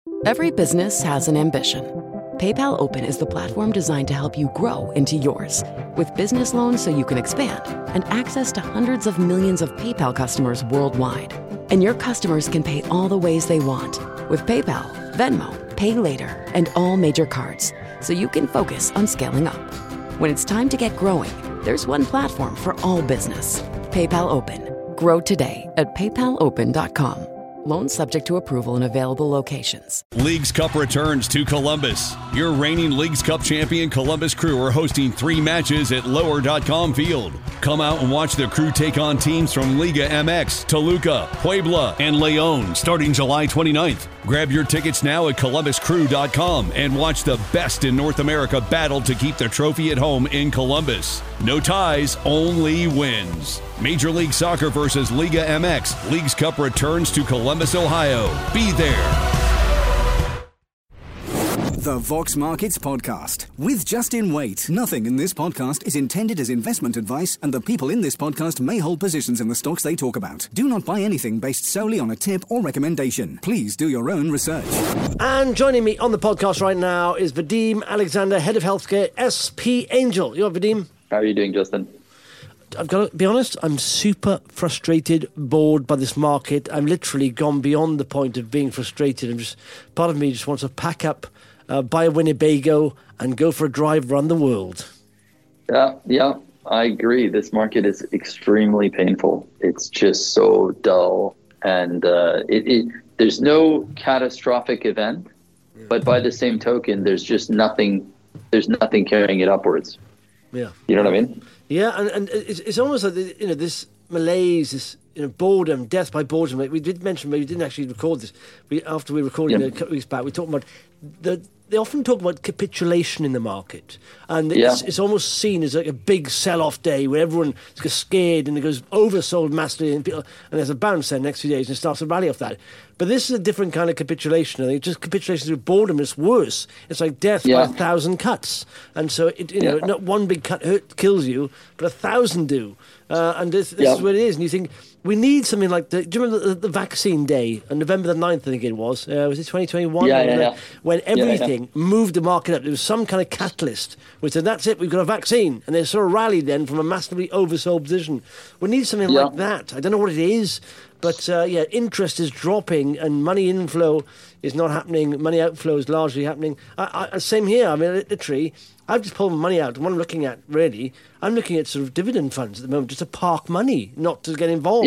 Every business has an ambition. PayPal Open is the platform designed to help you grow into yours. With business loans so you can expand and access to hundreds of millions of PayPal customers worldwide. And your customers can pay all the ways they want with PayPal, Venmo, Pay Later, and all major cards, so you can focus on scaling up. When it's time to get growing, there's one platform for all business. PayPal Open. Grow today at paypalopen.com. Loans subject to approval in available locations. Leagues Cup returns to Columbus. Your reigning Leagues Cup champion Columbus Crew are hosting 3 matches at Lower.com Field. Come out and watch the Crew take on teams from Liga MX, Toluca, Puebla, and León starting July 29th. Grab your tickets now at columbuscrew.com and watch the best in North America battle to keep the trophy at home in Columbus. No ties, only wins. Major League Soccer versus Liga MX. Leagues Cup returns to Columbus, Ohio. Be there. The Vox Markets Podcast with Justin Waite. Nothing in this podcast is intended as investment advice, and the people in this podcast may hold positions in the stocks they talk about. Do not buy anything based solely on a tip or recommendation. Please do your own research. And joining me on the podcast right now is Vadim Alexander, Head of Healthcare, SP Angel. You all right, Vadim? How are you doing, Justin? I've got to be honest, I'm super frustrated, bored by this market. I'm literally gone beyond the point of being frustrated. Part of me just wants to pack up, buy a Winnebago and go for a drive around the world. Yeah, I agree. This market is extremely painful. It's just so dull, and there's no catastrophic event, but by the same token, there's just nothing. There's nothing carrying it upwards. Yeah, you know what I mean? Yeah, and it's almost like this malaise, this boredom, death by boredom. We did mention, but we didn't actually record this. After we recorded a couple of weeks back, we talked about they often talk about capitulation in the market, and it's almost seen as like a big sell-off day where everyone gets scared and it goes oversold massively, and there's a bounce there next few days and it starts to rally off that. But this is a different kind of capitulation. I think just capitulation through boredom is worse. It's like death by 1,000 cuts, and so not one big cut kills you, but 1,000 do. And this is what it is. And you think we need something like do you remember the vaccine day on November the 9th, I think it was? Was it 2021? When everything moved the market up. There was some kind of catalyst which said, that's it, we've got a vaccine. And they sort of rallied then from a massively oversold position. We need something like that. I don't know what it is, but interest is dropping and money inflow is not happening. Money outflow is largely happening. Same here. I mean, literally, I've just pulled my money out. And what I'm looking at, really, I'm looking at sort of dividend funds at the moment, just to park money, not to get involved.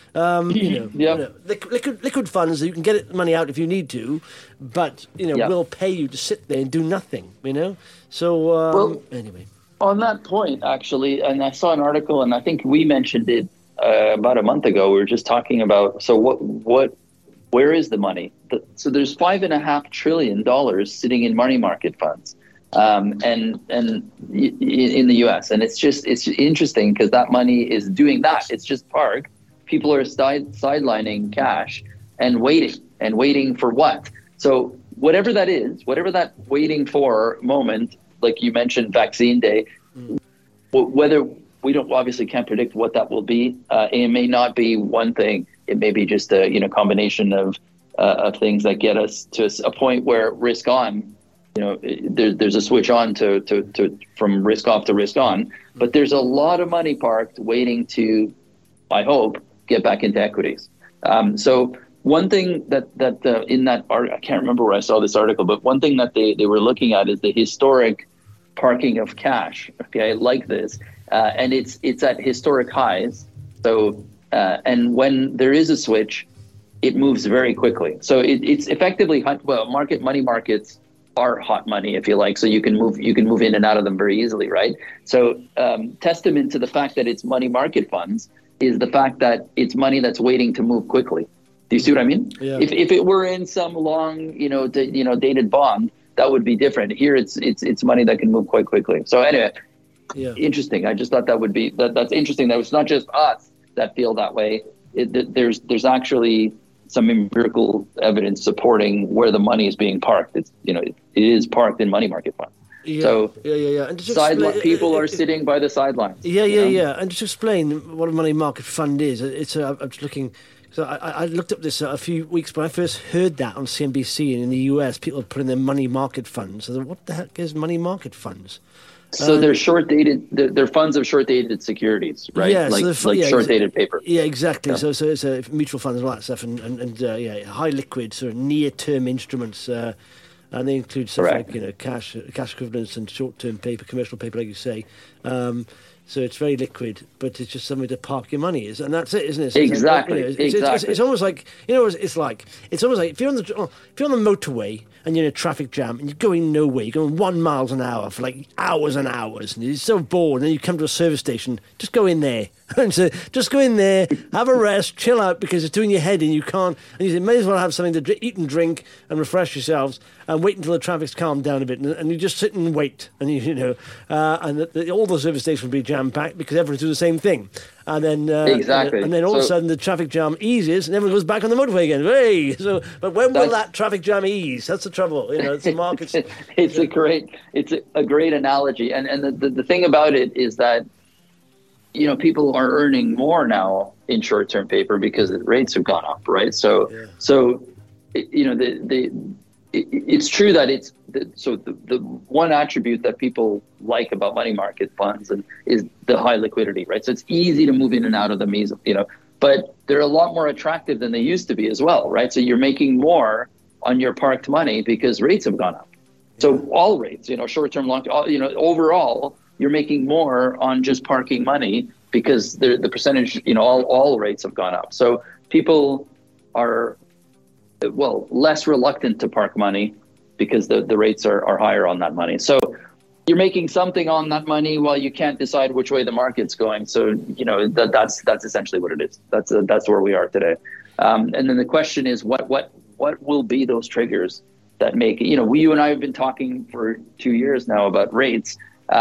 Liquid funds, you can get money out if you need to, but will pay you to sit there and do nothing. So anyway, on that point, actually, and I saw an article, and I think we mentioned it about a month ago. We were just talking about where is the money? So there's $5.5 trillion sitting in money market funds. And in the U.S. And it's interesting because that money is doing that. It's just parked. People are sidelining cash and waiting for what? So whatever that is, whatever that waiting for moment, like you mentioned, vaccine day, whether we obviously can't predict what that will be. It may not be one thing. It may be just a combination of things that get us to a point where risk on. There's a switch on to from risk off to risk on, but there's a lot of money parked waiting to, I hope, get back into equities. So one thing that in that I can't remember where I saw this article, but one thing that they were looking at is the historic parking of cash. Okay, like this, and it's at historic highs. So and when there is a switch, it moves very quickly. So it's effectively money markets are hot money, if you like, so you can move in and out of them very easily, right? So testament to the fact that it's money market funds is the fact that it's money that's waiting to move quickly. Do you see what I mean? Yeah. If it were in some long dated bond, that would be different. Here it's money that can move quite quickly. So anyway, interesting. I just thought that would be that's interesting. That it's not just us that feel that way. There's actually some empirical evidence supporting where the money is being parked. It is parked in money market funds. And people are sitting by the sidelines. And just explain what a money market fund is. I'm just looking So I looked up this a few weeks when I first heard that on CNBC, and in the US, people are putting their money market funds. So what the heck is money market funds? So they're short-dated. They're funds of short-dated securities, right? Yeah, short-dated paper. Yeah, exactly. Yeah. So it's mutual funds and all that stuff, and high liquid sort of near-term instruments, and they include stuff like cash equivalents and short-term paper, commercial paper, like you say. So it's very liquid, but it's just somewhere to park your money, and that's it, isn't it? Exactly. It's almost like it's like if you're on the motorway and you're in a traffic jam and you're going nowhere, you're going 1 mile an hour for like hours and hours, and you're so bored, and then you come to a service station, just go in there. And so just go in there, have a rest, chill out, because it's doing your head in. You can't, and you may as well have something to eat and drink and refresh yourselves, and wait until the traffic's calmed down a bit, and you just sit and wait, and all the service stations will be jam packed because everyone's doing the same thing, and then exactly, and then all of a sudden the traffic jam eases, and everyone goes back on the motorway again. Hey, but when will that traffic jam ease? That's the trouble. It's the markets. It's a great analogy, and the thing about it is that, people are earning more now in short-term paper because the rates have gone up, right? So it's true that the one attribute that people like about money market funds is the high liquidity, right? So it's easy to move in and out of them, but they're a lot more attractive than they used to be as well, right? So you're making more on your parked money because rates have gone up. So all rates, short-term, long-term, overall, you're making more on just parking money because the percentage, all rates have gone up. So people are, less reluctant to park money because the rates are higher on that money. So you're making something on that money while you can't decide which way the market's going. So, that's essentially what it is. That's where we are today. And then the question is, what will be those triggers that make, you and I have been talking for 2 years now about rates.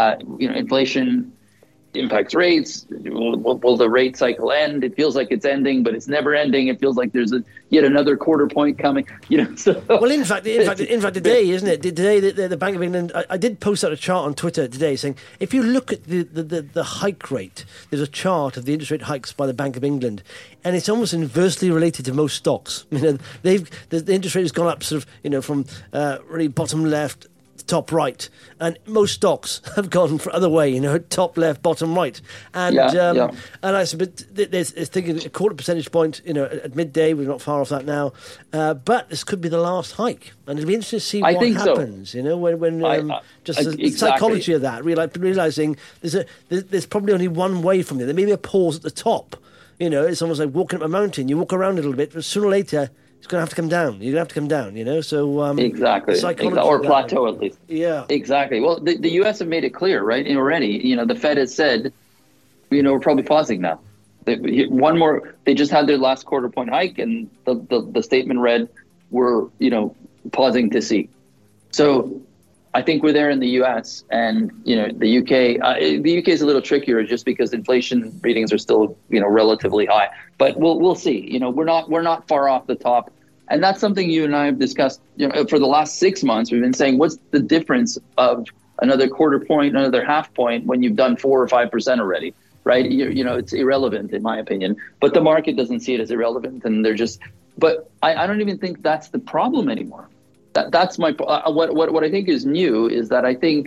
Inflation impacts rates. Will the rate cycle end? It feels like it's ending, but it's never ending. It feels like there's yet another quarter point coming. So. Well, in fact, today, isn't it? Today, the Bank of England. I did post out a chart on Twitter today saying if you look at the hike rate, there's a chart of the interest rate hikes by the Bank of England, and it's almost inversely related to most stocks. The interest rate has gone up sort of from really bottom left, top right, and most stocks have gone the other way, top left, bottom right, and and I said, but there's thinking a quarter percentage point, at midday. We're not far off that now, but this could be the last hike, and it'll be interesting to see what happens. When just the psychology of that, realizing there's probably only one way from there. There may be a pause at the top. It's almost like walking up a mountain. You walk around a little bit, but sooner or later, it's going to have to come down. You're going to have to come down, So exactly, or plateau at least. Yeah, exactly. Well, the U.S. have made it clear, right? Already, the Fed has said, we're probably pausing now. One more. They just had their last quarter point hike, and the statement read, "We're pausing to see." So I think we're there in the U.S. and the UK. The UK is a little trickier just because inflation readings are still relatively high. But we'll see. We're not far off the top, and that's something you and I have discussed. For the last 6 months, we've been saying, what's the difference of another quarter point, another half point when you've done 4 or 5% already, right? It's irrelevant in my opinion. But the market doesn't see it as irrelevant, and they're just. But I don't even think that's the problem anymore. That's my what I think is new is that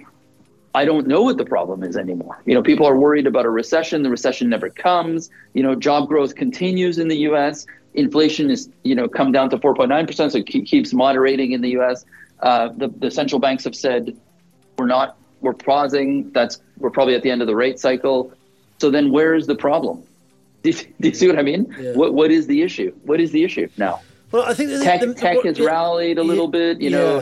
I don't know what the problem is anymore. People are worried about a recession. The recession never comes. Job growth continues in the U.S. Inflation is come down to 4.9%, so it keeps moderating in the U.S. The central banks have said we're pausing. We're probably at the end of the rate cycle. So then where is the problem? Do you see what I mean? Yeah. What is the issue? What is the issue now? Well, I think tech has rallied a little bit.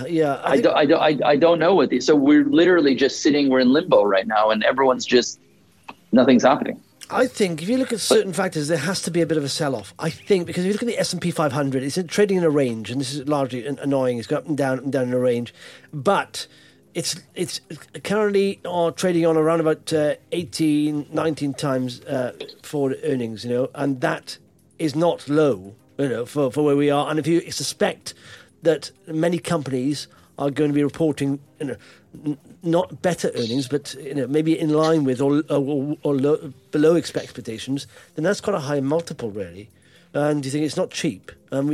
I don't know what these. So we're literally just sitting. We're in limbo right now, and everyone's just nothing's happening. I think if you look at certain factors, there has to be a bit of a sell-off. I think because if you look at the S&P 500, it's trading in a range, and this is largely annoying. It's going up and down in a range, but it's currently trading on around about 18, 19 times forward earnings. And that is not low. For where we are, and if you suspect that many companies are going to be reporting, not better earnings, but maybe in line with or below expectations, then that's quite a high multiple, really. and you think it's not cheap.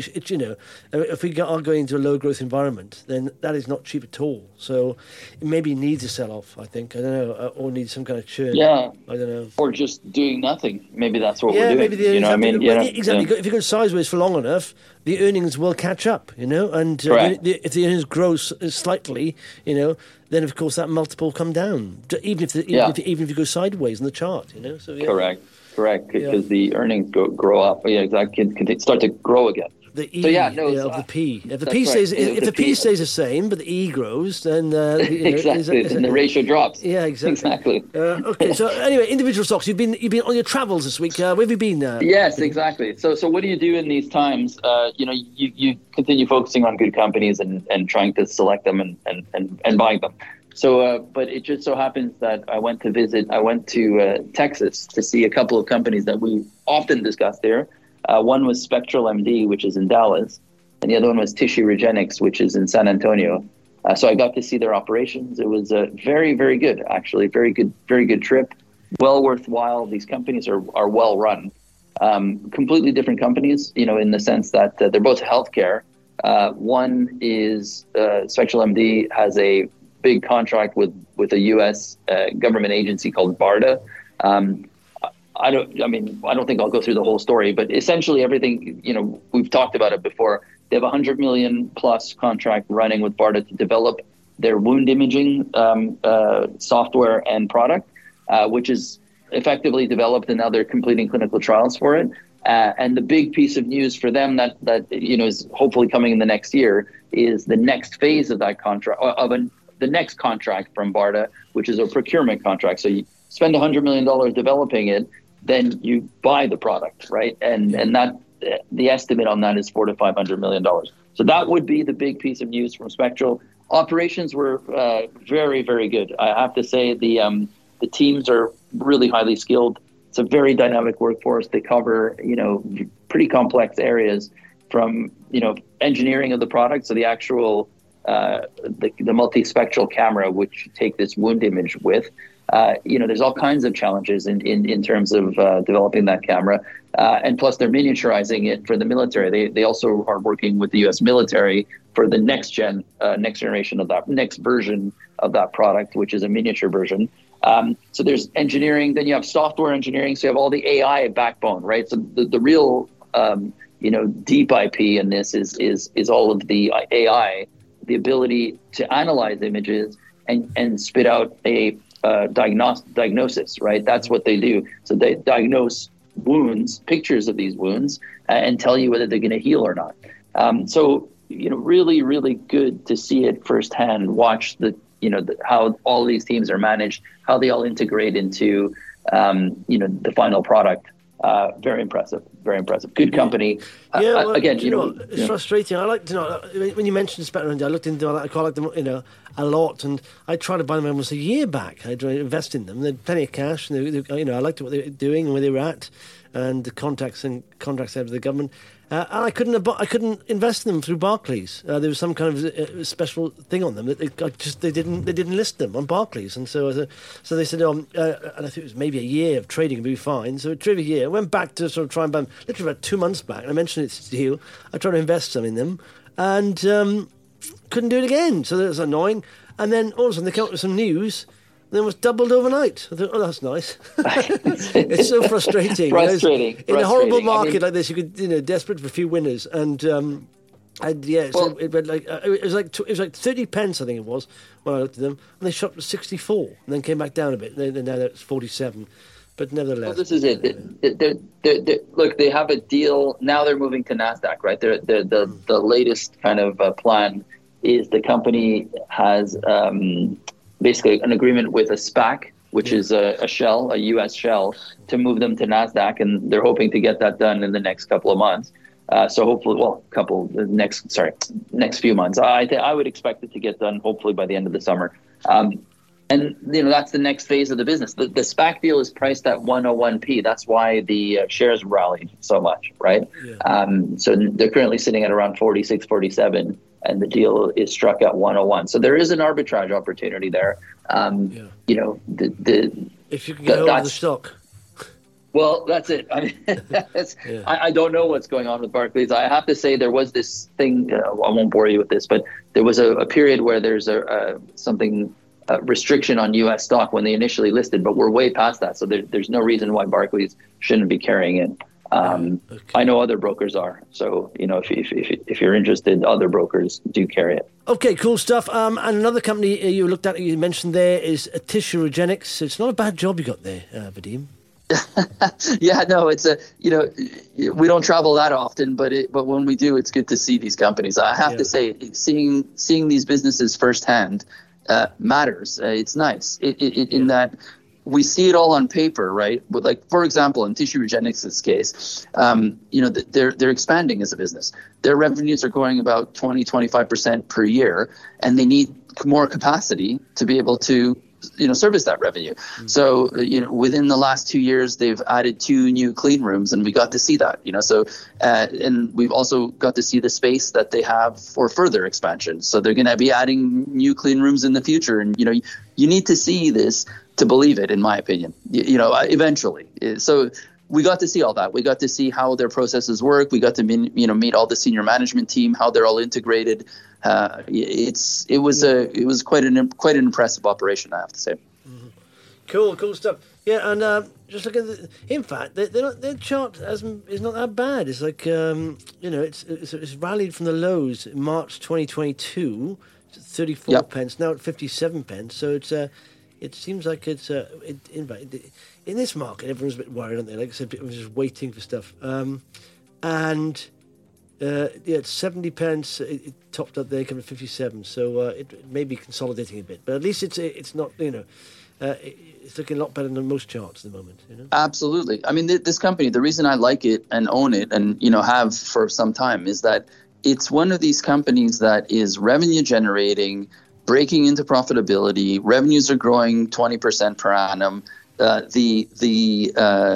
If we are going into a low growth environment, then that is not cheap at all. So it maybe needs a sell off. I think, I don't know, or needs some kind of churn. Yeah, I don't know, or just doing nothing. Maybe that's what we're doing. Maybe you know what I mean? Exactly. If you go sideways for long enough, the earnings will catch up. And if the earnings grow slightly, then of course that multiple will come down. Even if you go sideways in the chart. So yeah. Correct, because the earnings grow up. Yeah, exactly. Can start to grow again. The E of the P. If the P stays, if the P stays the same, but the E grows, then exactly, and the ratio drops. Yeah, exactly. Okay, so anyway, individual stocks. You've been on your travels this week. Where have you been? Yes, exactly. So what do you do in these times? You continue focusing on good companies and trying to select them and buying them. So, but it just so happens that I went to Texas to see a couple of companies that we often discuss there. One was Spectral MD, which is in Dallas, and the other one was Tissue Regenix, which is in San Antonio. So I got to see their operations. It was very, very good, actually. Very good trip. Well worthwhile. These companies are well run. Completely different companies, in the sense that they're both healthcare. One is Spectral MD has a big contract with a U.S. Government agency called BARDA. I don't think I'll go through the whole story, but essentially everything, we've talked about it before. They have $100 million plus contract running with BARDA to develop their wound imaging software and product, which is effectively developed, and now they're completing clinical trials for it. And the big piece of news for them that is hopefully coming in the next year is the next phase of that contract, the next contract from BARDA, which is a procurement contract. So you spend $100 million developing it, then you buy the product, right? And that the estimate on that is $400 to $500 million. So that would be the big piece of news from Spectral. Operations were very, very good. I have to say the teams are really highly skilled. It's a very dynamic workforce. They cover pretty complex areas, from engineering of the product, so the actual the multispectral camera, which you take this wound image with. There's all kinds of challenges in terms of developing that camera. And plus they're miniaturizing it for the military. They also are working with the U.S. military for the next generation of that, next version of that product, which is a miniature version. So there's engineering, then you have software engineering. So you have all the AI backbone, right? So the real, deep IP in this is all of the AI, the ability to analyze images and spit out a diagnosis, right? That's what they do. So they diagnose wounds, pictures of these wounds, and tell you whether they're going to heal or not. Really, really good to see it firsthand. Watch how all these teams are managed, how they all integrate into the final product. Very impressive. Good company. It's frustrating. I like when you mentioned Spectral, I looked into it. I quite like them, a lot, and I tried to buy them almost a year back. I tried to invest in them. They had plenty of cash, and I liked what they were doing and where they were at, and the contracts out of the government. And I couldn't invest in them through Barclays. There was some kind of special thing on them that they didn't list them on Barclays, and so they said, and I think it was maybe a year of trading would be fine. So it took a year. I went back to sort of try and buy them literally about 2 months back. And I mentioned it's a deal. I tried to invest some in them, and couldn't do it again. So that was annoying. And then all of a sudden they came up with some news. Then it was doubled overnight. I thought, oh, that's nice. It's so frustrating. Frustrating. In a horrible market like this, you could, desperate for a few winners, and it was like 30 pence, I think it was, when I looked at them, and they shot to 64, and then came back down a bit. Now it's 47, but nevertheless. Well, this is it. Look, they have a deal now. They're moving to NASDAQ, right? The latest kind of plan is the company has. Basically an agreement with a SPAC, which is a U.S. shell, to move them to NASDAQ, and they're hoping to get that done in the next couple of months. So hopefully, next few months. I would expect it to get done hopefully by the end of the summer. And that's the next phase of the business. The SPAC deal is priced at 101p. That's why the shares rallied so much, right? Yeah. So they're currently sitting at around 46, 47. And the deal is struck at 101. So there is an arbitrage opportunity there. If you can get hold of the stock. Well, that's it. I mean, I don't know what's going on with Barclays. I have to say there was this thing. I won't bore you with this, but there was a period where there's a restriction on U.S. stock when they initially listed, but we're way past that. So there's no reason why Barclays shouldn't be carrying it. I know other brokers are. So, if you're interested, other brokers do carry it. Okay, cool stuff. And another company you looked at, you mentioned there, is Tissue Regenix. It's not a bad job you got there, Vadim. Yeah, no, it's we don't travel that often, but when we do, it's good to see these companies. I have to say, seeing these businesses firsthand matters. It's nice in that we see it all on paper, right? But like, for example, in Tissue Regenix's case, they're expanding as a business. Their revenues are growing about 20-25% per year, and they need more capacity to be able to service that revenue. So, within the last 2 years, they've added 2 new clean rooms, and we got to see that, and we've also got to see the space that they have for further expansion. So they're going to be adding new clean rooms in the future. And, you need to see this to believe it, in my opinion, eventually. So we got to see all that. We got to see how their processes work. We got to meet all the senior management team, how they're all integrated. It was quite an impressive operation, I have to say. Mm-hmm. Cool stuff. Yeah, and just look at in fact, their chart is not that bad. It's like it's rallied from the lows in March 2022, 34 pence, now at 57 pence. So it seems like it's in fact, in this market, everyone's a bit worried, aren't they? Like I said, everyone's just waiting for stuff. It's 70 pence. It topped up there, coming to 57. So it may be consolidating a bit, but at least it's not. It's looking a lot better than most charts at the moment. Absolutely. I mean, this company. The reason I like it and own it, and have for some time, is that it's one of these companies that is revenue generating, breaking into profitability. Revenues are growing 20% per annum. The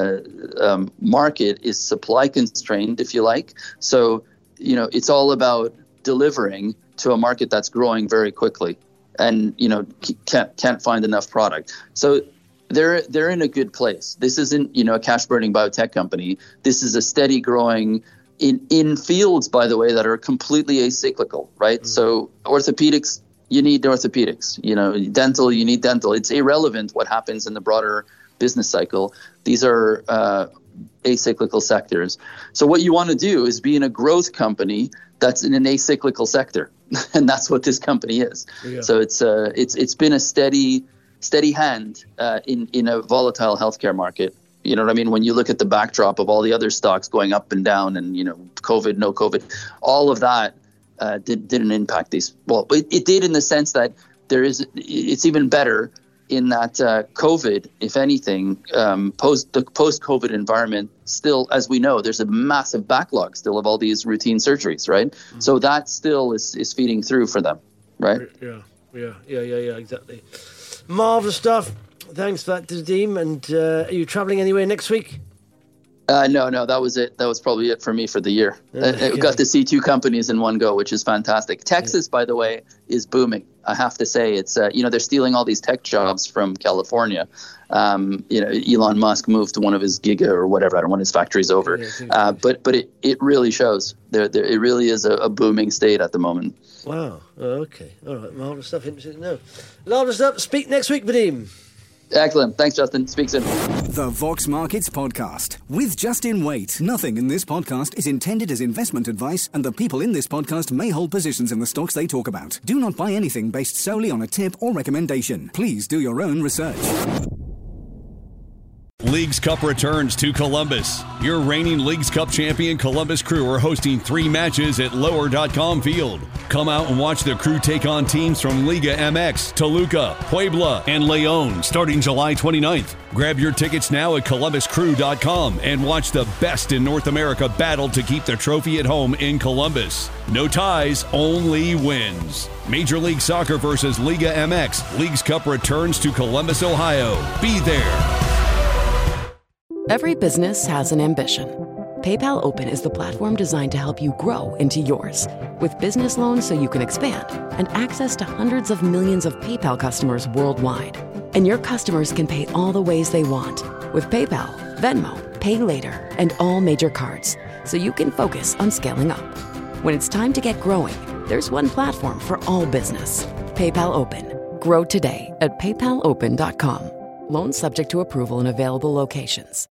market is supply constrained, if you like. So, it's all about delivering to a market that's growing very quickly and, can't find enough product. So they're in a good place. This isn't, a cash burning biotech company. This is a steady growing in fields, by the way, that are completely acyclical, right? Mm-hmm. So orthopedics, you need orthopedics, dental, you need dental. It's irrelevant what happens in the broader business cycle. These are acyclical sectors. So what you want to do is be in a growth company that's in an acyclical sector. And that's what this company is. Yeah. So it's been a steady hand in a volatile healthcare market. You know what I mean? When you look at the backdrop of all the other stocks going up and down and, COVID, no COVID, all of that didn't impact these. Well, it did in the sense that it's even better in that COVID, if anything, post-COVID environment, still, as we know, there's a massive backlog still of all these routine surgeries, right? Mm-hmm. So that still is feeding through for them, right? Yeah, exactly. Marvellous stuff. Thanks for that, Vadim. And are you travelling anywhere next week? No, that was it. That was probably it for me for the year. I got to see 2 companies in one go, which is fantastic. Texas, by the way, is booming. I have to say, it's they're stealing all these tech jobs from California. Elon Musk moved to one of his giga or whatever, I don't want his factories over. But it really shows. It really is a booming state at the moment. Wow. Okay. All right. Marvelous stuff. Interesting to know. Marvelous stuff. Speak next week, Vadim. Excellent. Thanks, Justin. Speak soon. The Vox Markets Podcast with Justin Waite. Nothing in this podcast is intended as investment advice, and the people in this podcast may hold positions in the stocks they talk about. Do not buy anything based solely on a tip or recommendation. Please do your own research. Leagues Cup returns to Columbus. Your reigning Leagues Cup champion Columbus Crew are hosting 3 matches at Lower.com Field. Come out and watch the Crew take on teams from Liga MX, Toluca, Puebla, and León starting July 29th. Grab your tickets now at ColumbusCrew.com and watch the best in North America battle to keep the trophy at home in Columbus. No ties, only wins. Major League Soccer versus Liga MX. Leagues Cup returns to Columbus, Ohio. Be there. Every business has an ambition. PayPal Open is the platform designed to help you grow into yours. With business loans so you can expand and access to hundreds of millions of PayPal customers worldwide. And your customers can pay all the ways they want with PayPal, Venmo, pay later, and all major cards, so you can focus on scaling up. When it's time to get growing, there's one platform for all business. PayPal Open. Grow today at paypalopen.com. Loans subject to approval in available locations.